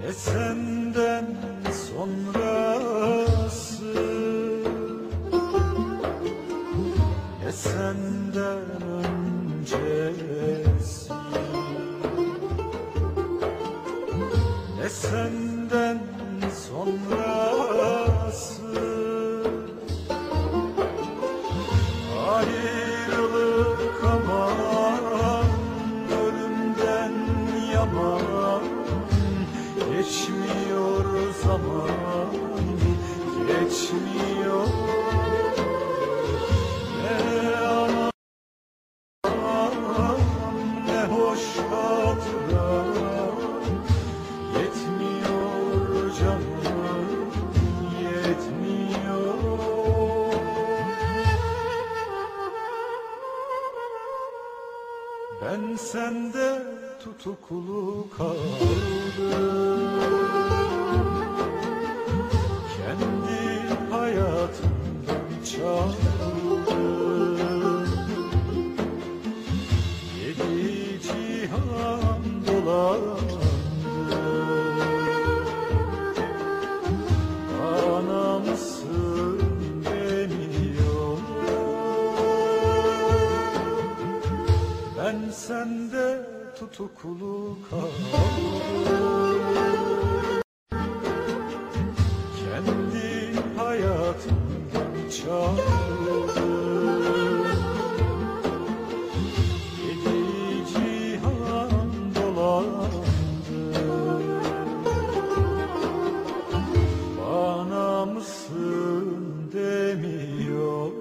Ne senden sonrası, ne senden öncesi, ne senden sonrası. Ayrılık aman, ölümden yaman, geçmiyor zaman, geçmiyor. Ne anam, ne hoş hatıra, yetmiyor canım, yetmiyor. Ben sende tutuklu kaldım, kendi hayatımdan çaldım. Yedi cihan dolandım, bana mısın demiyor. Ben sende tutuklu kaldım, kendi hayatımdan çaldım. Yedi cihan dolandım, bana mısın demiyor.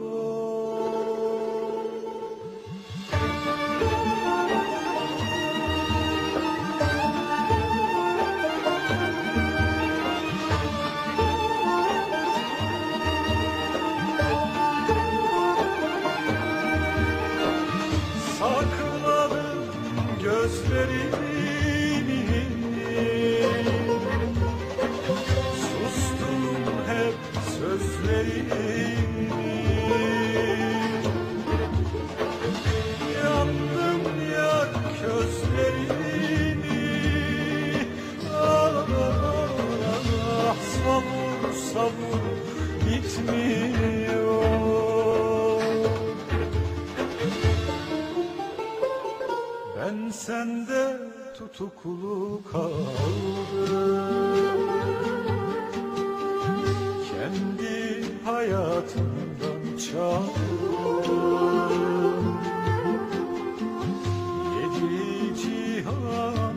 Sakladım gözlerimi, sustum hep sözlerimi. Yandım yak közlerimi, ah, savur savur bitmiyor. Ben sende tutuklu kaldım, kendi hayatımdan çaldım. Yedi cihan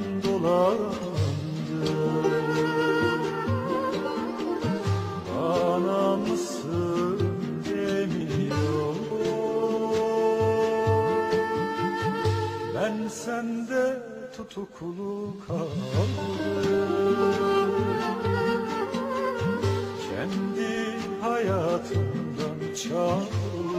dolandım, bana mısın demiyor. Ben sende tutuklu kaldım, kendi hayatımdan çaldım.